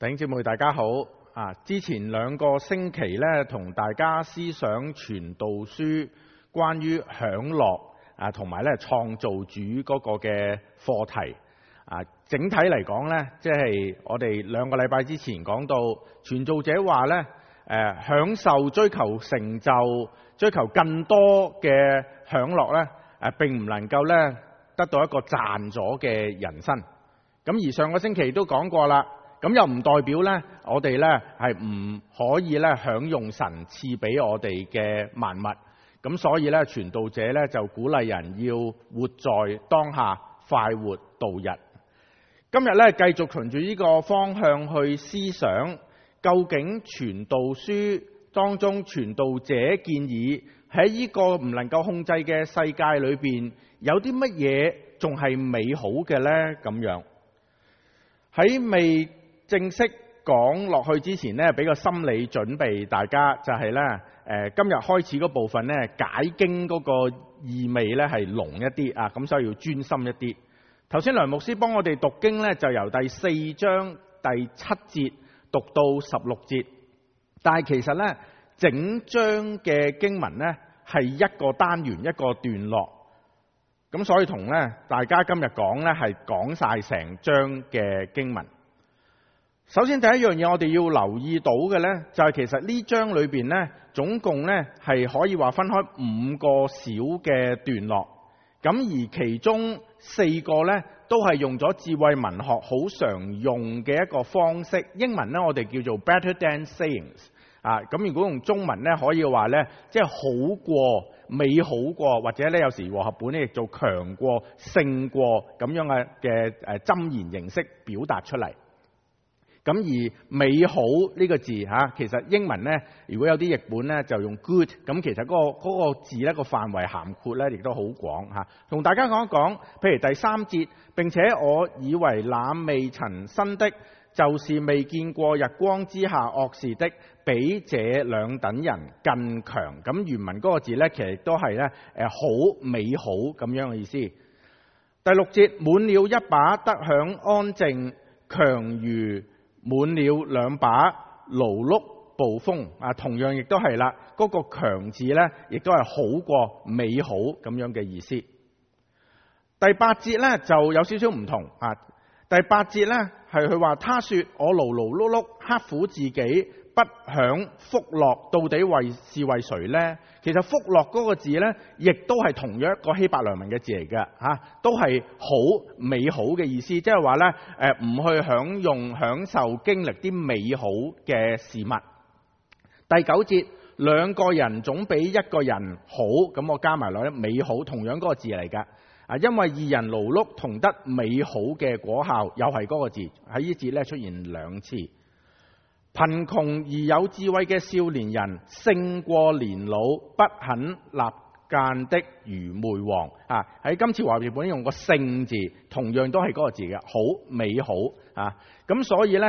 弟兄姊妹大家好之前2個星期咧，同大家思想傳道書關於享樂同埋咧創造主嗰個嘅課題整體嚟講咧，即係我哋2個禮拜之前講到傳道者話咧，享受追求成就、追求更多嘅享樂咧，並唔能夠咧得到一個賺咗嘅人生。咁而上個星期都講過啦。咁又唔代表咧，我哋咧係唔可以咧享用神賜俾我哋嘅萬物。咁所以咧，傳道者咧就鼓勵人要活在當下，快活度日。今日咧繼續循住呢個方向去思想，究竟傳道書當中傳道者建議喺呢個唔能夠控制嘅世界裏邊，有啲乜嘢仲係美好嘅咧？咁樣喺未正式講落去之前呢，俾個心理準備大家，就係呢，今日開始嗰部分呢，解經嗰個意味呢係濃一啲咁所以要專心一啲。頭先梁牧師幫我哋讀經呢，就由第4章第7節讀到16節，但係其實呢，整章嘅經文呢係一個單元一個段落，咁所以同呢大家今日講呢係講晒成章嘅經文。首先第一樣嘢我哋要留意到嘅呢，就係其實呢章裏邊呢，總共呢係可以話分開5個小嘅段落，咁而其中4個呢，都係用咗智慧文學好常用嘅一個方式。英文呢，我哋叫做 better than sayings 咁如果用中文呢，可以話呢，即係好過、美好過，或者呢有時和合本呢亦做強過、勝過咁樣嘅箴言形式表達出嚟。咁而美好呢個字其實英文呢，如果有啲譯本呢，就用 good， 咁其實嗰個字呢個範圍涵括呢亦都好廣同大家講一講，譬如第3節，並且我以為那未曾生的，就是未見過日光之下惡事的，比這2等人更強。咁原文嗰個字呢，其實都係呢好美好咁樣嘅意思。第6節，滿了一把得享安靜，強如滿了2把勞碌暴風同樣亦都係啦，嗰個強字呢，亦都係好過美好咁樣嘅意思。第8節呢，就有少少唔同第8節呢，係佢話，他說我勞勞碌碌刻苦自己，不享福樂，到底是為誰呢？其實福樂嗰個字呢，亦都係同樣一個希伯來文嘅字嚟嘅都係好美好嘅意思，即係話呢，唔去享受經歷啲美好嘅事物。第9節，2個人總比一個人好，咁我加埋落咧，美好同樣嗰個字嚟㗎因為2人勞碌同得美好嘅果效，又係嗰個字喺呢節咧出現2次。貧窮而有智慧嘅少年人勝過年老不肯立諫的愚昧王喺今次華譯本用個勝字，同樣都係嗰個字嘅，好美好咁所以呢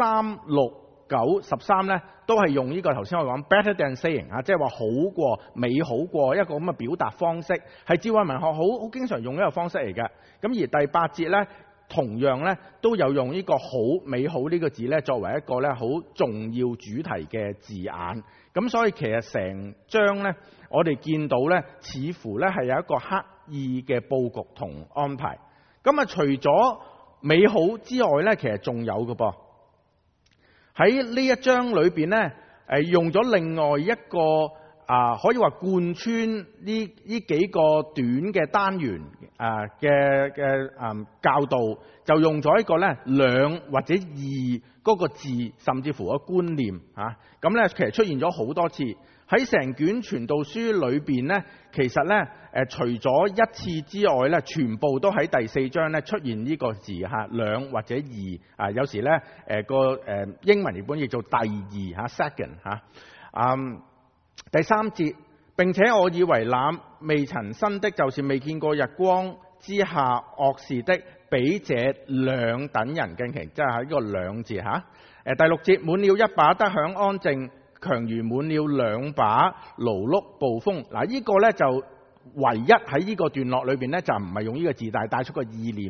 3、6、9、13呢都係用呢個頭先我講 better than saying 即係話好過、美好過一個咁嘅表達方式，係智慧文學好經常用一個方式嚟嘅。咁而第8節呢，同樣呢都有用呢個好美好呢個字呢作為一個呢好重要主題嘅字眼。咁所以其實成章呢，我哋見到呢似乎呢係有一個刻意嘅佈局同安排。咁除咗美好之外呢，其實仲有嘅噃。喺呢一章裏邊呢，用咗另外一個可以話貫穿呢幾個短嘅單元嘅教導，就用咗一個呢2或者2嗰個字，甚至乎個觀念咁呢，其實出現咗好多次喺成卷傳道書裏邊呢。其實呢，除咗1次之外呢，全部都喺第4章呢出現呢個字2或者2有時呢個英文譯本譯做第2second 第3節，並且我以為那未曾生的，就是未見過日光之下惡事的，比這2等人更強，即係喺呢個2字第6節，滿了一把得享安靜，強如滿了2把勞碌暴風。呢個呢就唯一喺呢個段落裏邊呢，就唔係用呢個字，但係帶出個意念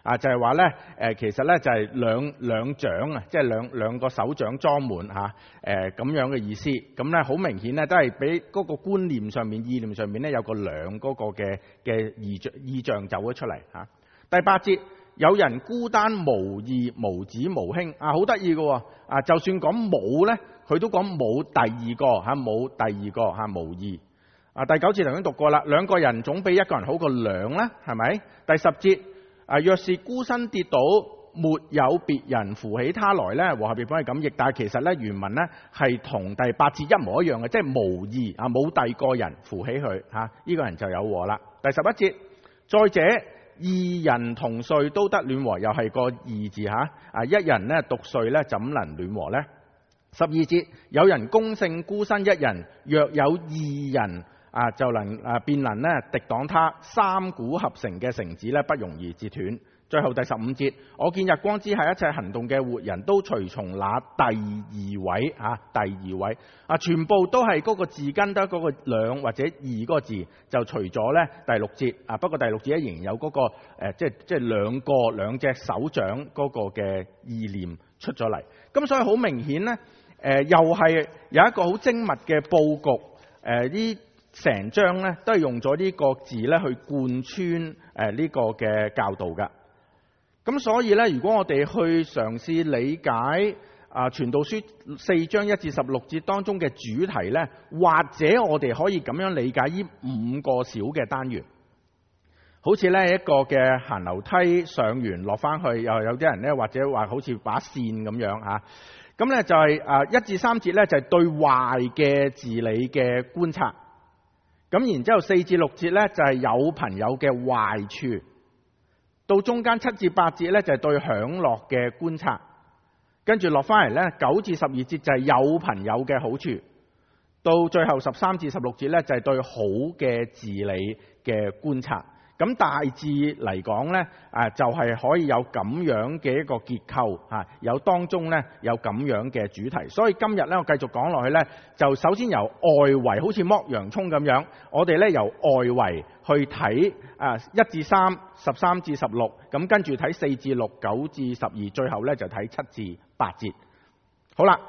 就係話咧其實咧就係兩掌啊，即係兩個手掌裝滿嚇咁樣嘅意思。咁咧好明顯咧都係俾嗰個觀念上面、意念上面咧有個兩嗰個嘅意象走咗出嚟嚇。第8節，有人孤單無義無子無兄啊，好得意嘅喎就算講冇咧，佢都講冇第二個嚇，冇第二個嚇無義。第9節頭先讀過啦，兩個人總比一個人好過兩啦，係咪？第10節若是孤身跌倒，沒有別人扶起他來咧，和合譯本係咁譯，但係其實咧原文咧係同第8節一模一樣嘅，即係無義啊，冇第二個人扶起佢嚇，呢個人就有禍啦。第11節，再者二人同睡都得暖和，又係個二字嚇一人咧獨睡咧怎能暖和呢？12節，有人攻勝孤身一人，若有二人就能便能咧敵擋他，三股合成嘅繩子咧不容易折斷。最後第15節，我見日光之下一切行動嘅活人都隨從那第二位第二位全部都係嗰個字根得嗰個兩或者二嗰個字，就除咗咧第6節不過第6節仍然有嗰個即係兩隻手掌嗰個嘅意念出咗嚟。咁所以好明顯咧又係有一個好精密嘅佈局呢成章咧都係用咗呢個字咧去貫穿呢個嘅教導㗎。咁所以咧，如果我哋去嘗試理解傳道書4章1至16節當中嘅主題咧，或者我哋可以咁樣理解呢5個小嘅單元，好似咧一個嘅行樓梯上完落翻去，又有啲人咧或者話好似把線咁樣嚇。咁咧就係1至3節咧就係對壞嘅治理嘅觀察，咁然之後4至6節咧就係有朋友嘅壞處。到中間7至8節咧就係對享樂嘅觀察，跟住落翻嚟咧9至12節就係有朋友嘅好處，到最後13至16節咧就係對好嘅治理嘅觀察。咁大致嚟講咧就係可以有咁樣嘅一個結構有當中咧有咁樣嘅主題。所以今日咧我繼續講落去咧，就首先由外圍好似剝洋葱咁樣，我哋咧由外圍去睇1至3、13至16，咁跟住睇4至6、9至12，最後咧就睇7至8節。好啦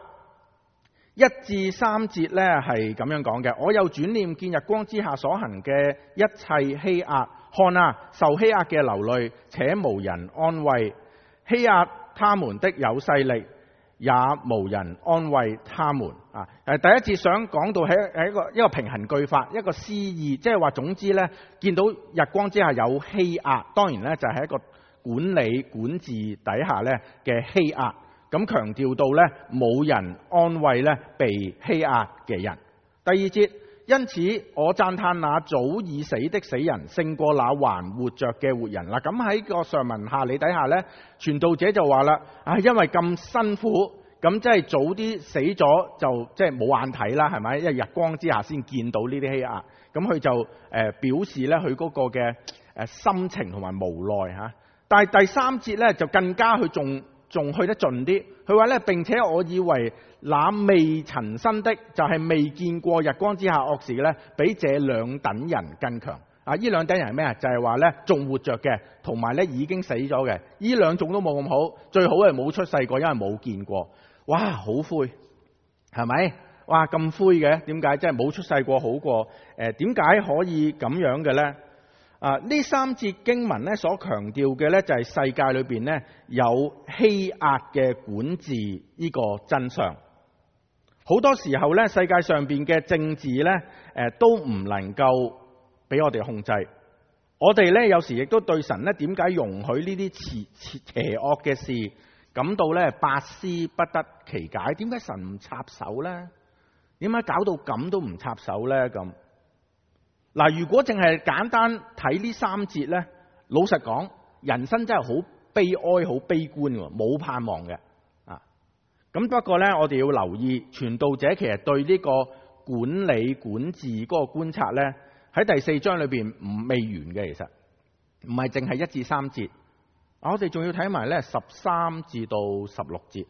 ，1至3節咧係咁樣講嘅，我又轉念見日光之下所行嘅一切欺壓，看啊，受欺壓嘅流淚，且無人安慰；欺壓他們的有勢力，也無人安慰他們。第一節想講到係一個平衡句法，一個詩意，即係話總之呢，見到日光之下有欺壓，當然呢就係一個管理管治底下呢嘅欺壓。咁強調到呢，冇人安慰呢被欺壓嘅人。第二節，因此我讚嘆那早已死的死人勝過那還活着嘅活人。嗱，咁喺個上文下理底下呢，傳道者就話啦，因為咁辛苦，咁即係早啲死咗就即係冇眼睇啦，係咪？因為日光之下先見到呢啲欺壓，咁佢就表示呢，佢嗰個嘅心情同埋無奈嚇。但係第3節呢，就更加去仲去得盡啲，佢話咧，並且我以為那未曾生的，就係未見過日光之下惡事嘅咧，比這兩等人更強。呢兩等人係咩啊？就係話咧，仲活着嘅，同埋咧已經死咗嘅，呢兩種都冇咁好，最好係冇出世過，因為冇見過。哇，好灰，係咪？哇，咁灰嘅，點解？即係冇出世過好過？點解可以咁樣嘅咧？呢3節經文咧所強調嘅咧就係世界裏邊咧有欺壓嘅管治呢個真相。好多時候咧，世界上邊嘅政治咧都唔能夠俾我哋控制。我哋咧有時亦都對神咧點解容許呢啲邪惡嘅事感到咧百思不得其解？點解神唔插手咧？點解搞到咁都唔插手咧？咁嗱，如果淨係簡單睇呢3節呢，老實講，人生真係好悲哀、好悲觀喎，冇盼望嘅。咁不過呢，我哋要留意，傳道者其實對呢個管理管治嗰個觀察呢，喺第4章裏邊未完嘅，其實唔係淨係1至3節，我哋仲要睇埋呢13至到16節。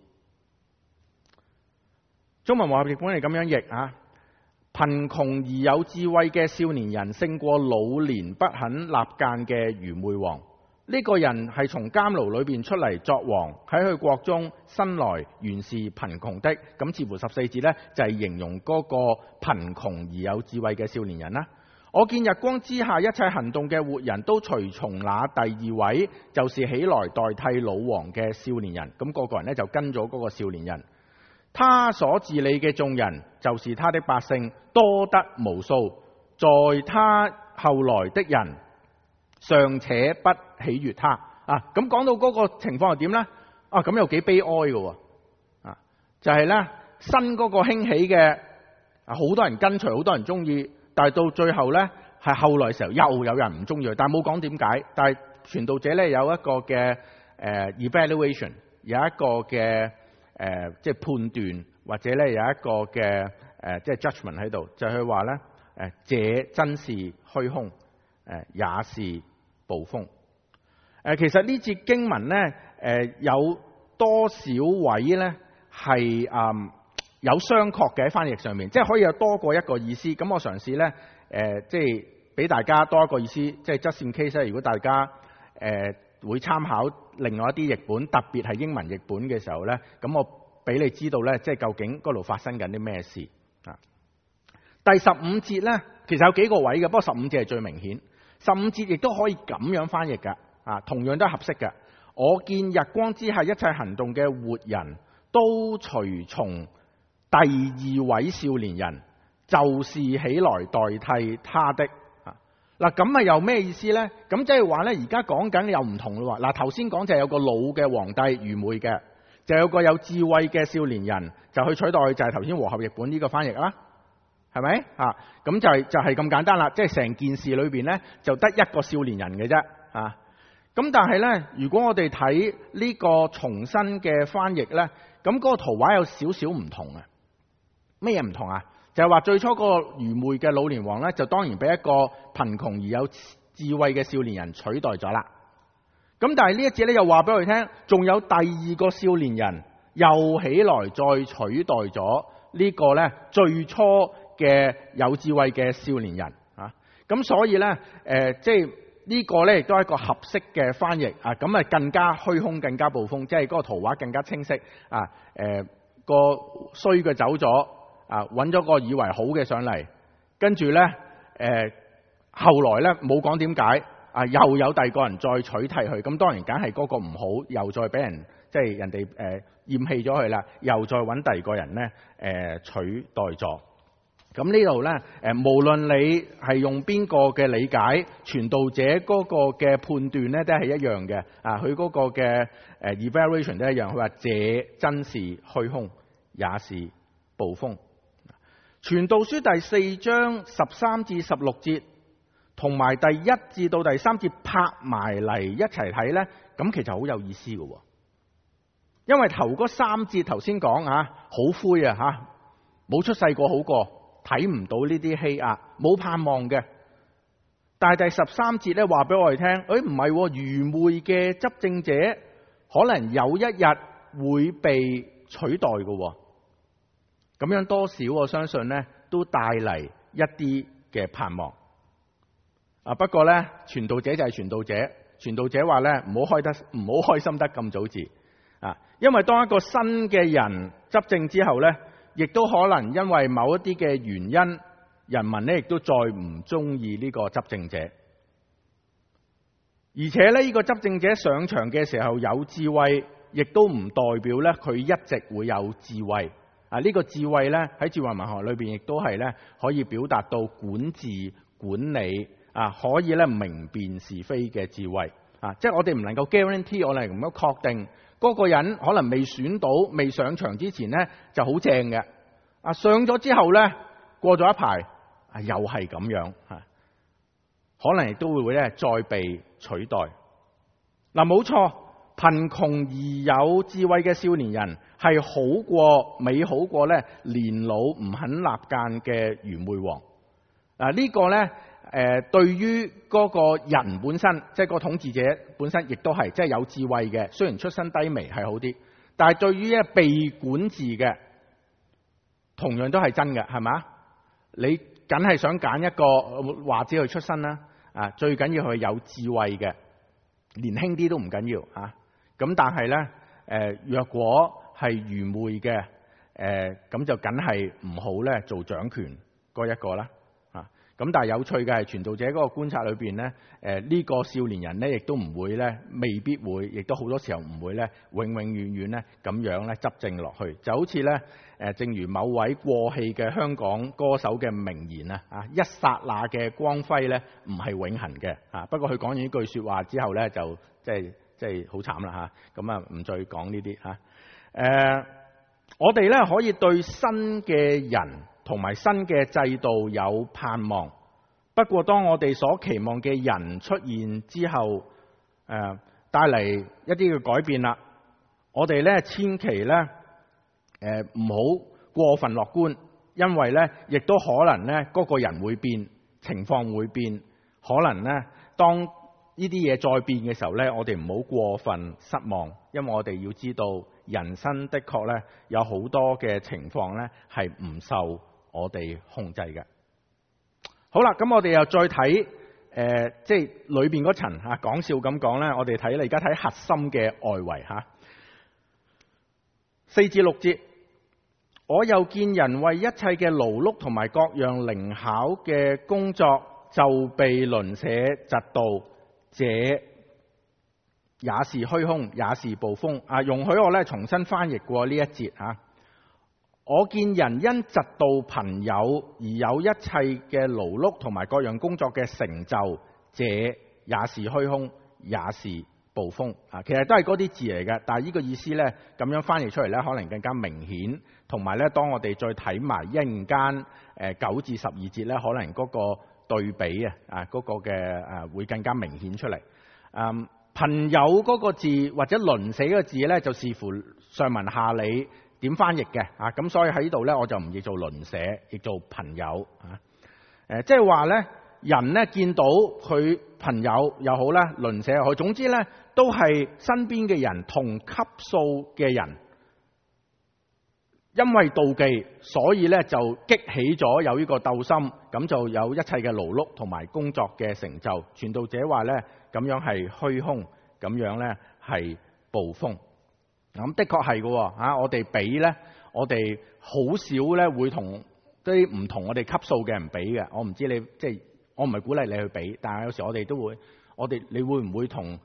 中文和合譯本係咁樣譯啊。貧窮而有智慧嘅少年人勝過老年不肯納諫嘅愚昧王。 呢個人係從監牢裏邊出嚟作王，喺佢國中生來原是貧窮的。咁似乎14節呢，就係形容嗰個貧窮而有智慧嘅少年人啦。我見日光之下一切行動嘅活人都隨從那第二位，就是起來代替老王嘅少年人。咁個個人呢，就跟咗嗰個少年人。他所治理嘅眾人，就是他的百姓，多得無數。在他後來的人，尚且不喜悅他。咁講到嗰個情況係點呢？咁又幾悲哀嘅喎。就係呢，新嗰個興起嘅，好多人跟隨，好多人中意，但係到最後呢，係後來嘅時候又有人唔中意佢，但係冇講點解。但係傳道者呢，有一個嘅evaluation， 有一個嘅即係判斷，或者呢有一個嘅即係 judgment 喺度，就係話呢，這真是虛空，也是暴風。其實呢節經文呢，有多少位呢係有商榷嘅喺翻譯上面，即係可以有多過一個意思。咁我嘗試呢，即係俾大家多一個意思，即係 just in case。如果大家會參考另外一啲譯本，特別係英文譯本嘅時候呢，咁我俾你知道呢，即係究竟嗰度發生緊啲咩事啊？第15節呢，其實有幾個位嘅，不過15節係最明顯。15節亦都可以咁樣翻譯㗎，同樣都係合適嘅。我見日光之下一切行動嘅活人都隨從第二位少年人，就是起來代替他的。嗱，咁啊又咩意思呢？咁即係話呢，而家講緊又唔同咯。嗱，頭先講就係有個老嘅皇帝愚昧嘅，就有個有智慧嘅少年人就去取代，就係頭先和合譯本呢個翻譯啦，係咪？咁就係咁簡單啦。即係成件事裏邊呢，就得一個少年人嘅啫。咁但係呢，如果我哋睇呢個重新嘅翻譯呢，咁嗰個圖畫有少少唔同啊。咩嘢唔同啊？就係話最初個愚昧嘅老年王呢，就當然俾一個貧窮而有智慧嘅少年人取代咗啦。咁但係呢一節呢，又話俾我哋聽，仲有第二個少年人又起來再取代咗呢個呢最初嘅有智慧嘅少年人啊。咁所以呢，即係呢個呢，亦都係一個合適嘅翻譯啊。咁啊更加虛空，更加暴風，即係嗰個圖畫更加清晰啊。個衰嘅走咗。揾咗個以為好嘅上嚟，跟住呢，後來呢，冇講點解，又有第二個人再取替佢，咁當然梗係嗰個唔好，又再俾人即係人哋厭棄咗佢啦，又再揾第二個人呢取代咗。咁呢度呢，無論你係用邊個嘅理解，傳道者嗰個嘅判斷呢，都係一樣嘅。佢嗰個嘅evaluation 都一樣，佢話這真是虛空，也是暴風。傳道書第4章13至16節，同埋第1至到第3節拍埋嚟一齊睇呢，咁其實好有意思嘅。因為頭嗰3節頭先講好灰啊，冇出世過好過，睇唔到呢啲欺壓，冇盼望嘅。但係第13節呢，話俾我哋聽，唔係，愚昧嘅執政者可能有一日會被取代嘅。咁樣多少我相信呢都帶嚟一啲嘅盼望。不過呢，傳道者就係傳道者，傳道者話呢，唔好開心得咁早至。因為當一個新嘅人執政之後呢，亦都可能因為某一啲嘅原因，人民呢亦都再唔中意呢個執政者。而且呢，呢個執政者上場嘅時候有智慧，亦都唔代表呢佢一直會有智慧。呢個智慧呢，喺智慧文學裏邊亦都係呢可以表達到管治管理可以呢明辨是非嘅智慧即係我哋唔能夠 guarantee，我哋唔能夠確定嗰個人可能未選到未上場之前呢就好正嘅上咗之後呢，過咗一排又係咁樣可能亦都會呢再被取代。冇錯，貧窮而有智慧嘅少年人係美好過呢年老唔肯立諫嘅愚昧王。呢個呢，對於嗰個人本身，即係個統治者本身，亦都係即係有智慧嘅。雖然出身低微係好啲，但係對於被管治嘅，同樣都係真嘅，係嘛？你梗係想揀一個話知佢出身啦，最緊要佢有智慧嘅。 年輕啲都唔緊要啊。咁但係呢，若果係愚昧嘅，咁就梗係唔好呢做掌權嗰一個啦。咁但係有趣嘅係傳道者嗰個觀察裏邊呢，呢個少年人呢亦都唔會呢，未必會，亦都好多時候唔會呢，永永遠遠呢咁樣呢執政落去。就好似呢，正如某位過氣嘅香港歌手嘅名言啊，一剎那嘅光輝呢唔係永恆嘅。不過佢講完呢句説話之後呢，就即係好慘啦嚇。咁啊唔再講呢啲嚇。我哋呢可以對新嘅人同埋新嘅制度有盼望，不過當我哋所期望嘅人出現之後，帶嚟一啲嘅改變啦，我哋呢千祈呢唔好過分樂觀，因為呢亦都可能呢嗰個人會變，情況會變，可能呢當呢啲嘢再變嘅時候呢，我哋唔好過分失望，因為我哋要知道人生的確呢有好多嘅情況呢係唔受我哋控制嘅。好啦，咁我哋又再睇即係裏邊嗰層嚇，講笑咁講呢，我哋睇而家睇核心嘅外圍嚇。4至6節，我又見人為一切嘅勞碌同埋各樣靈巧嘅工作就被鄰舍嫉妒，這也是虛空，也是捕風。容許我咧重新翻譯過呢一節嚇。我見人因嫉妒朋友而有一切嘅勞碌同埋各樣工作嘅成就，這也是虛空，也是捕風。其實都係嗰啲字嚟嘅，但係呢個意思呢，咁樣翻譯出嚟呢，可能更加明顯。同埋呢，當我哋再睇埋一陣間9至12節呢，可能嗰個對比嗰個嘅會更加明顯出嚟。朋友嗰個字或者鄰舍嗰個字呢，就視乎上文下理點翻譯嘅。咁所以喺呢度呢，我就唔譯做鄰舍，譯做朋友。即係話呢，人呢見到佢朋友又好啦，鄰舍又好，總之呢都係身邊嘅人，同級數嘅人，因為妒忌，所以呢就激起咗有呢個鬥心，咁就有一切嘅勞碌同埋工作嘅成就。傳道者話呢，咁樣係虛空，咁樣呢係捕風。咁的確係嘅，我哋比呢，我哋好少呢會同啲唔同我哋級數嘅人比嘅。我唔知你即係我唔係鼓勵你去比，但係有時我哋都會，你會唔會同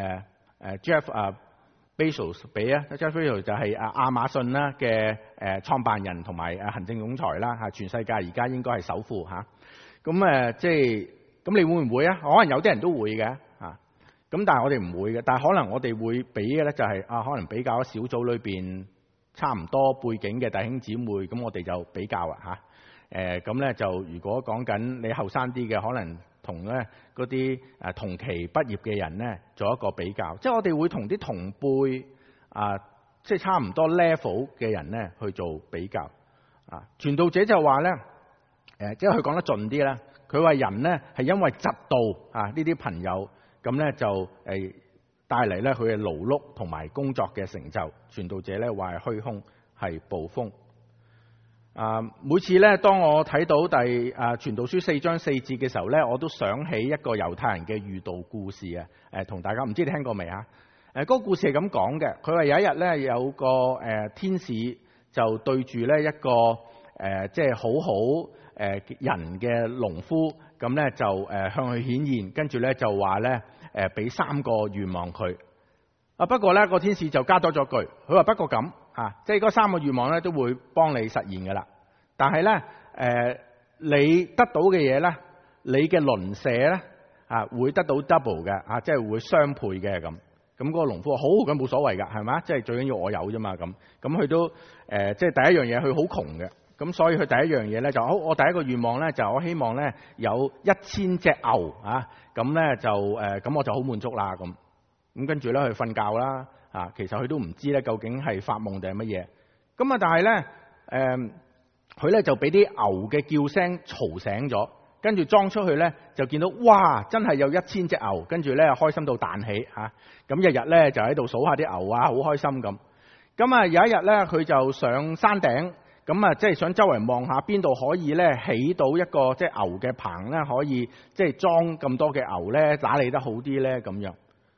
Jeff Bezos 比啊？ Jeff Bezos 就係亞馬遜啦嘅創辦人同埋行政總裁啦嚇，全世界而家應該係首富嚇。咁即係咁，你會唔會啊？可能有啲人都會嘅嚇。咁但係我哋唔會嘅，但係可能我哋會比嘅咧就係可能比較小組裏邊差唔多背景嘅弟兄姊妹，咁我哋就比較嚇。咁咧就如果講緊你後生啲嘅，可能同咧嗰啲同期畢業嘅人咧做一個比較，即係我哋會同啲同輩即係差唔多 level 嘅人咧去做比較。傳道者就話咧，即係佢講得盡啲啦。佢話人咧係因為嫉妒呢啲朋友。咁咧就帶嚟咧佢嘅勞碌同埋工作嘅成就。傳道者咧話係虛空，係捕風。每次咧當我睇到傳道書4章4節嘅時候咧，我都想起一個猶太人嘅喻道故事同大家唔知你聽過未啊？嗰個故事係咁講嘅，佢話有一日咧有個天使就對住咧一個即係好好人嘅農夫。咁咧就向佢顯現，跟住咧就話咧俾3個願望佢。不過咧個天使就加多咗句，佢話不過咁即係嗰3個願望咧都會幫你實現㗎啦。但係咧你得到嘅嘢咧，你嘅鄰舍咧會得到 double 嘅即係會雙倍嘅咁。咁嗰個農夫話好，咁冇所謂㗎，係嘛？即係最緊要我有啫嘛咁。咁佢都即係第一樣嘢，佢好窮嘅。咁所以佢第一樣嘢咧就好，我第一個願望咧就我希望咧有1000隻牛咁咧就咁我就好滿足啦咁。咁跟住咧佢瞓覺啦其實佢都唔知咧究竟係發夢定係乜嘢。咁但係咧佢咧就俾啲牛嘅叫聲嘈醒咗，跟住裝出去咧就見到哇真係有1000隻牛，跟住咧開心到彈起咁日日咧就喺度數下啲牛好開心咁。咁有一日咧佢就上山頂。咁即係想周圍望下邊度可以咧起到一個即係牛嘅棚咧，可以即係裝咁多嘅牛咧打理得好啲咧咁樣。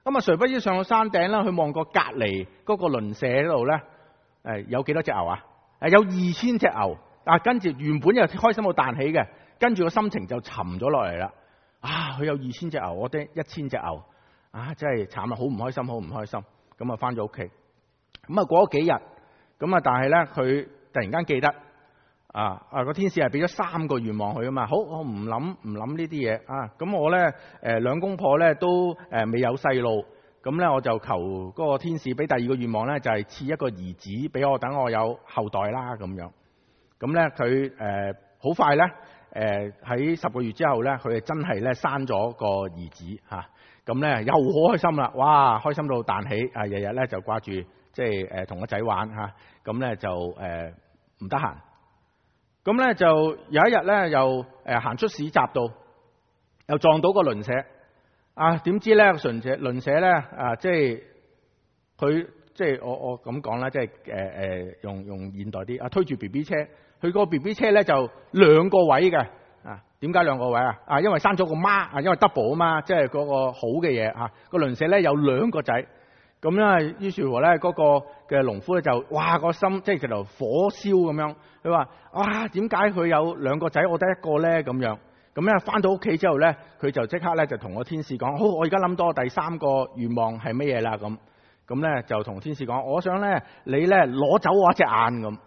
咁啊，誰不知上到山頂啦，佢望過隔離嗰個鄰舍嗰度咧，有幾多隻牛啊？有2000隻牛。跟住原本又開心到彈起嘅，跟住個心情就沉咗落嚟啦。佢有2000隻牛，我得1000隻牛，真係慘啊！好唔開心，好唔開心。咁啊，翻咗屋企。咁啊，過咗幾日，咁啊，但係咧，佢突然間記得個天使係俾咗3個願望佢啊嘛。好，我唔諗呢啲嘢啊。咁我咧兩公婆咧都未有細路，咁咧我就求嗰個天使俾第2個願望咧，就係賜一個兒子俾我，等我有後代啦咁樣。咁咧佢好快咧喺10個月之後咧，佢真係咧生咗個兒子嚇。咁咧又好開心啦，哇！開心到彈起，日日咧就掛住即係同個仔玩嚇。咁咧就唔得閒。咁咧就有一日咧又行出市集度，又撞到個鄰舍。點知咧鄰舍咧即係佢即係我咁講啦，即係用現代啲推住 BB 車。佢個 BB 車咧就2個位嘅，點解2個位啊？因為生咗個媽，因為 double 啊嘛，即係嗰個好嘅嘢嚇。個鄰舍咧有2個仔，咁咧於是乎咧嗰個嘅農夫咧就哇個心即係直頭火燒咁樣。佢話點解佢有2個仔，我得1個咧咁樣？咁咧翻到屋企之後咧，佢就即刻咧就同個天使講：好，我而家諗到第3個願望係乜嘢啦？咁咧就同天使講：我想咧你咧攞走我一隻眼咁。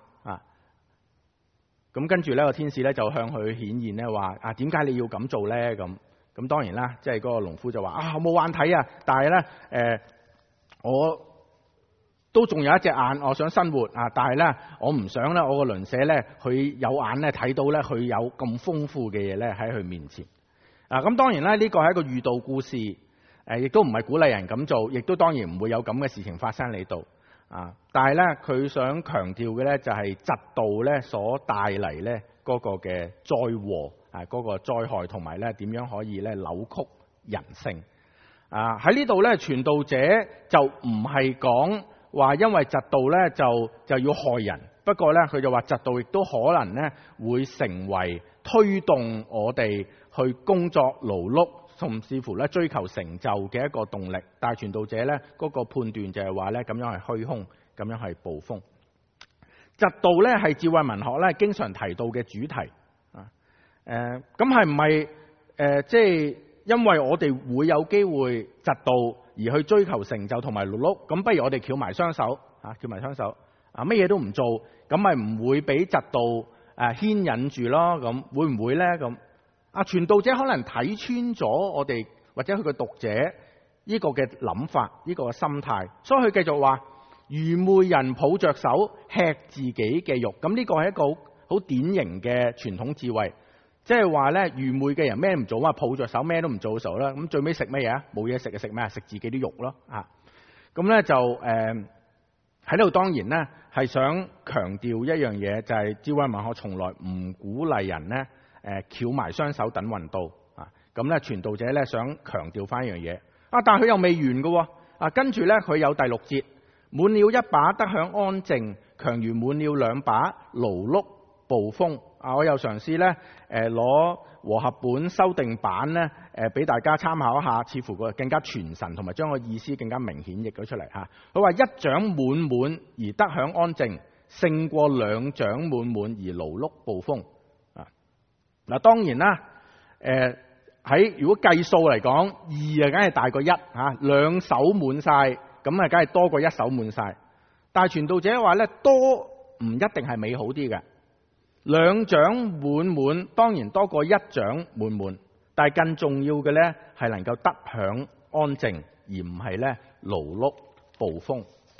咁跟住咧個天使咧就向佢顯現咧話點解你要咁做咧？咁當然啦，即係嗰個農夫就話我冇眼睇啊，但係咧我都仲有一隻眼，我想生活但係咧我唔想咧我個鄰舍咧佢有眼咧睇到咧佢有咁豐富嘅嘢咧喺佢面前。咁當然啦，呢個係一個寓道故事，亦都唔係鼓勵人咁做，亦都當然唔會有咁嘅事情發生喺度。但係咧，佢想強調嘅咧就係嫉妒咧所帶嚟咧嗰個嘅災禍嗰個災害，同埋咧點樣可以咧扭曲人性。喺呢度咧，傳道者就唔係講話因為嫉妒咧就要害人，不過咧佢就話嫉妒亦都可能咧會成為推動我哋去工作勞碌，甚至乎咧追求成就嘅一個動力。但係傳道者咧嗰個判斷就係話咧咁樣係虛空，咁樣係暴風。嫉妒咧係智慧文學咧經常提到嘅主題。咁係唔係即係因為我哋會有機會嫉妒而去追求成就同埋勞碌？咁不如我哋翹埋雙手翹埋雙手乜嘢都唔做，咁咪唔會俾嫉妒牽引住咯？咁會唔會咧？咁傳道者可能睇穿咗我哋或者佢嘅讀者呢個嘅諗法，呢個嘅心態，所以佢繼續話：愚昧人抱着手吃自己嘅肉。咁呢個係一個好典型嘅傳統智慧，即係話咧愚昧嘅人咩唔做抱着手咩都唔做嘅時候咧，咁最尾食咩嘢啊？冇嘢食就食咩啊？食自己啲肉咯。咁咧就喺度當然咧係想強調一樣嘢，就係智慧文學從來唔鼓勵人咧翹埋雙手等運到咁咧傳道者咧想強調翻一樣嘢但係佢又未完嘅跟住咧佢有第6節，滿了一把得享安靜，強如滿了2把勞碌暴風。我又嘗試咧攞和合本修訂版咧俾大家參考一下，似乎個更加傳神，同埋將個意思更加明顯譯咗出嚟佢話一掌滿滿而得享安靜，勝過2掌滿滿而勞碌暴風。當然啦，喺如果計數嚟講，2梗係大過12手滿晒，咁梗係多過1手滿晒。但係傳道者話咧，多唔一定係美好啲嘅。2掌滿滿當然多過1掌滿滿，但係更重要嘅咧係能夠得享安靜，而唔係咧勞碌暴風。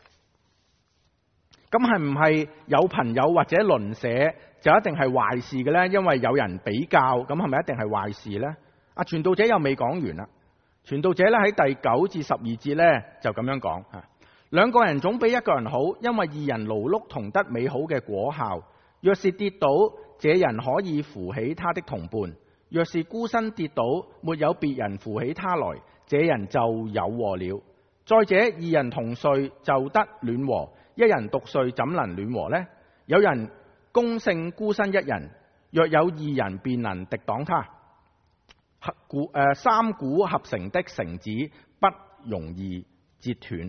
咁係唔係有朋友或者鄰舍就一定係壞事嘅咧？因為有人比較，咁係咪一定係壞事咧？傳道者又未講完啦。傳道者咧喺第9至12節咧就咁樣講：2個人總比1個人好，因為2人勞碌同得美好嘅果效。若是跌倒，這人可以扶起他的同伴；若是孤身跌倒，沒有別人扶起他來，這人就有禍了。再者，2人同睡就得暖和，1人獨睡怎能暖和呢？有人攻勝孤身1人，若有2人便能敵擋他。3股合成的繩子不容易折斷。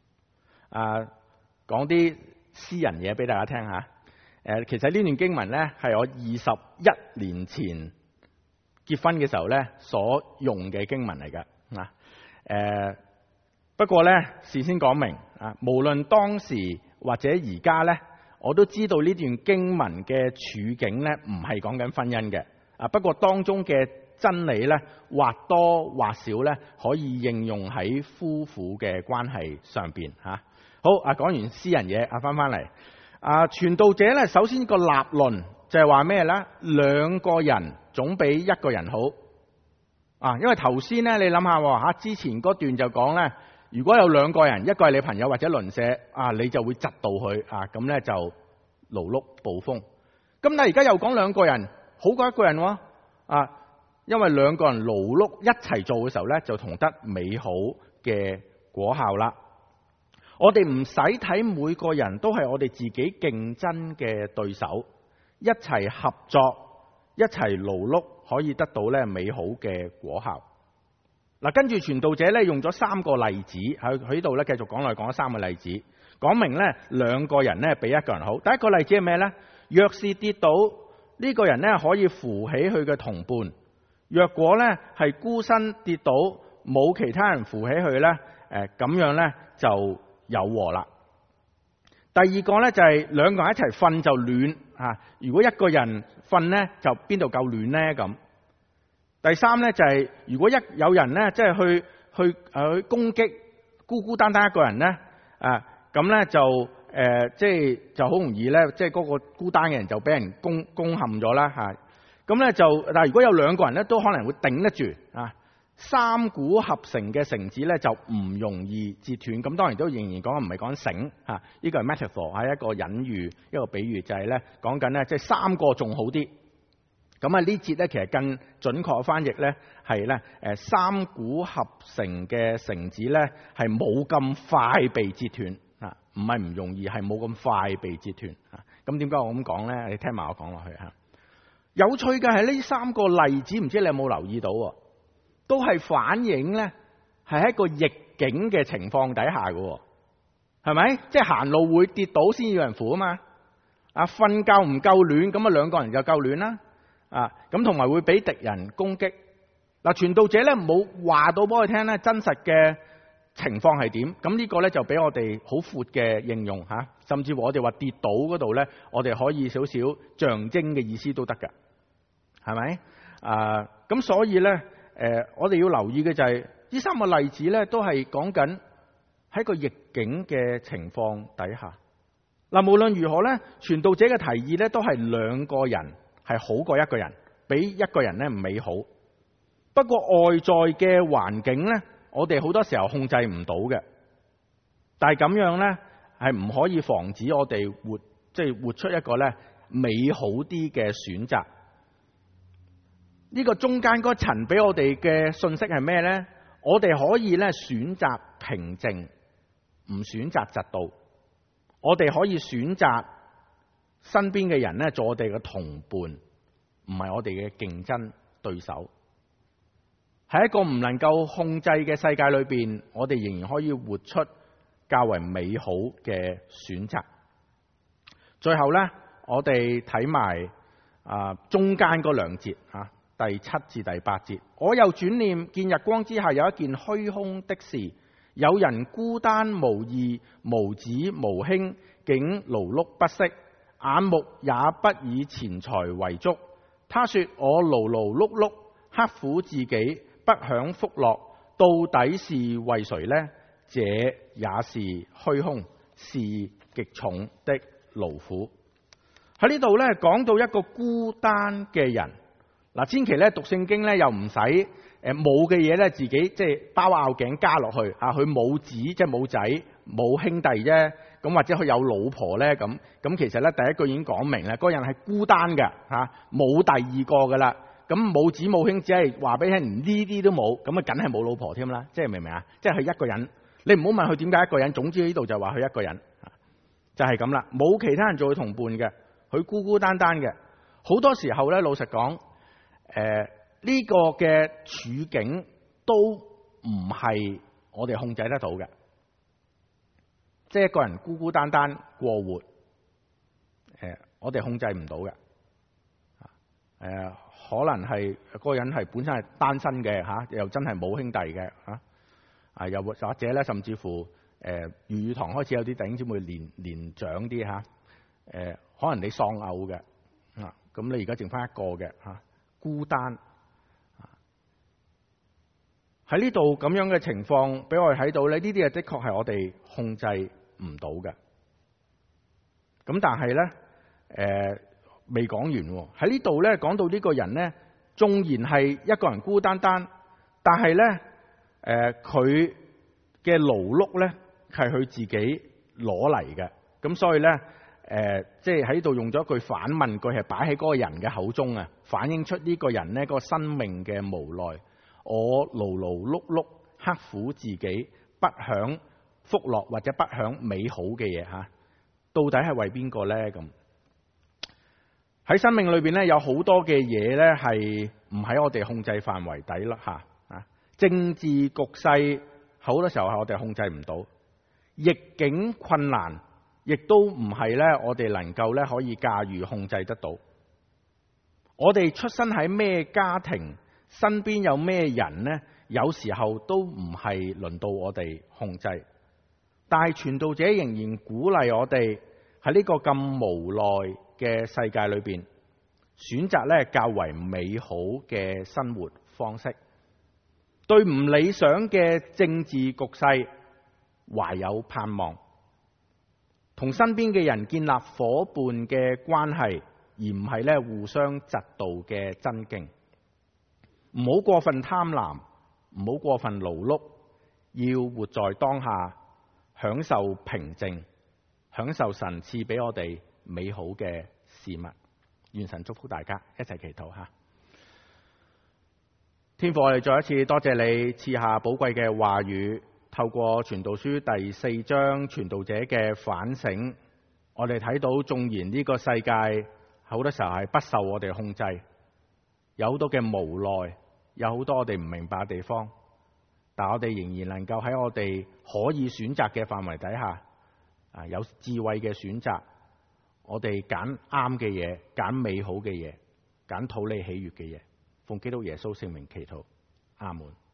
講啲私人嘢俾大家聽下。其實呢段經文呢，係我21年前結婚嘅時候呢所用嘅經文嚟㗎。不過呢，事先講明無論當時或者而家呢，我都知道呢段經文嘅處境呢唔係講緊婚姻嘅。不過當中嘅真理呢，或多或少呢可以應用喺夫婦嘅關係上邊嚇。好，講完私人嘢，翻嚟。傳道者呢，首先個立論就係話咩呢？兩個人總比一個人好。因為頭先呢，你諗下之前嗰段就講呢，如果有兩個人，一個係你朋友或者鄰舍，你就會窒到佢，咁呢就勞碌暴風。咁但係而家又講兩個人好過一個人喎，因為兩個人勞碌一齊做嘅時候呢，就同得美好嘅果效啦。我哋唔使睇每個人都係我哋自己競爭嘅對手，一齊合作，一齊勞碌，可以得到呢美好嘅果效。跟住傳道者呢，用咗3個例子喺度呢，繼續講落去，講咗3個例子，講明呢兩個人呢比一個人好。第一個例子係咩呢？若是跌倒，呢個人呢可以扶起佢嘅同伴；若果呢係孤身跌倒，冇其他人扶起佢呢，咁樣呢就有禍啦。第二個呢，就係兩個人一齊瞓就暖，如果一個人瞓呢，就邊度夠暖呢？咁。第三呢，就係如果有人呢，即係去攻擊孤孤單單一個人呢，咁呢就即係就好容易呢，即係嗰個孤單嘅人就俾人攻陷咗啦嚇。咁呢就，但係如果有兩個人呢，都可能會頂得住啊。三股合成嘅繩子呢，就唔容易折斷。咁當然都仍然講唔係講繩嚇，呢個係 metaphor， 係一個隱喻，一個比喻，就係呢講緊呢，即係三個仲好啲。咁呢節呢，其實更準確嘅翻譯呢係呢三股合成嘅繩子呢，係冇咁快被折斷啊，唔係唔容易，係冇咁快被折斷啊。咁點解我咁講呢？你聽埋我講落去嚇。有趣嘅係呢3個例子，唔知你有冇留意到？都係反映呢係喺一個逆境嘅情況底下嘅，係咪？即係行路會跌倒先要人扶啊嘛。瞓覺唔夠暖，咁兩個人就夠暖啦。咁同埋會俾敵人攻擊。傳道者呢冇話到俾我聽呢真實嘅情況係點。咁呢個呢就俾我哋好闊嘅應用嚇，甚至乎我哋話跌倒嗰度呢，我哋可以少少象徵嘅意思都得㗎，係咪？咁所以呢，我哋要留意嘅就係呢3個例子呢，都係講緊喺個逆境嘅情況底下。無論如何呢，傳道者嘅提議呢，都係兩個人係好過一個人，比一個人呢唔美好。不過外在嘅環境呢，我哋好多時候控制唔到嘅。但係咁樣呢，係唔可以防止我哋活出一個呢美好啲嘅選擇。呢個中間嗰層俾我哋嘅信息係咩呢？我哋可以呢選擇平靜，唔選擇嫉妒。我哋可以選擇身邊嘅人呢做我哋嘅同伴，唔係我哋嘅競爭對手。喺一個唔能夠控制嘅世界裏邊，我哋仍然可以活出較為美好嘅選擇。最後呢，我哋睇埋中間嗰2節第7至第8節。我又轉念見日光之下有一件虛空的事，有人孤單無義，無子無兄，竟勞碌不息，眼目也不以錢財為足。他說：我勞勞碌碌，刻苦自己，不享福樂，到底是為誰呢？這也是虛空，是極重的勞苦。喺呢度呢，講到一個孤單嘅人。千祈咧讀聖經咧又唔使冇嘅嘢咧自己即係包拗頸加落去。佢冇子即係冇仔冇兄弟啫，咁或者佢有老婆咧咁其實咧第一句已經講明啦，嗰人係孤單嘅冇第二個噶啦。咁冇子冇兄，只係話俾你聽，連呢啲都冇，咁梗係冇老婆添啦。即係明唔明啊？即係佢一個人，你唔好問佢點解一個人，總之呢度就話佢一個人，就係咁啦，冇其他人做佢同伴嘅，佢孤孤單單嘅。好多時候咧，老實講。呢個嘅處境都唔係我哋控制得到嘅。即係一個人孤孤單單過活，我哋控制唔到嘅。可能係嗰個人係本身係單身嘅又真係冇兄弟嘅又或者咧，甚至乎粵語堂開始有啲弟兄姊妹年長啲可能你喪偶嘅咁你而家剩翻一個嘅孤單喺呢度咁樣嘅情況，俾我哋睇到咧，呢啲嘢的確係我哋控制唔到嘅。咁但係咧未講完喎，喺呢度咧講到呢個人咧，縱然係一個人孤單單，但係咧佢嘅勞碌咧係佢自己攞嚟嘅，咁所以咧即係喺度用咗一句反問句，係擺喺嗰個人嘅口中反映出呢個人咧個生命嘅無奈。我勞勞碌碌刻苦自己，不享福樂或者不享美好嘅嘢到底係為邊個咧？咁喺生命裏邊咧，有好多嘅嘢咧係唔喺我哋控制範圍底啦政治局勢好多時候係我哋控制唔到，逆境困難亦都唔係咧我哋能夠咧可以駕馭控制得到。我哋出生喺咩家庭，身邊有咩人呢？有時候都唔係輪到我哋控制，但係傳道者仍然鼓勵我哋喺呢個咁無奈嘅世界裏邊，選擇咧較為美好嘅生活方式，對唔理想嘅政治局勢懷有盼望，同身邊嘅人建立夥伴嘅關係，而唔係咧互相嫉妒嘅爭競。唔好過分貪婪，唔好過分勞碌，要活在當下，享受平靜，享受神賜俾我哋美好嘅事物。願神祝福大家，一齊祈禱下。天父，我哋再一次多謝你賜下寶貴嘅話語，透過傳道書第4章傳道者嘅反省，我哋睇到縱然呢個世界好多時候係不受我哋控制，有好多嘅無奈，有好多我哋唔明白嘅地方，但我哋仍然能夠喺我哋可以選擇嘅範圍底下有智慧嘅選擇，我哋揀啱嘅嘢，揀美好嘅嘢，揀討你喜悅嘅嘢，奉基督耶穌聖名祈禱，阿門。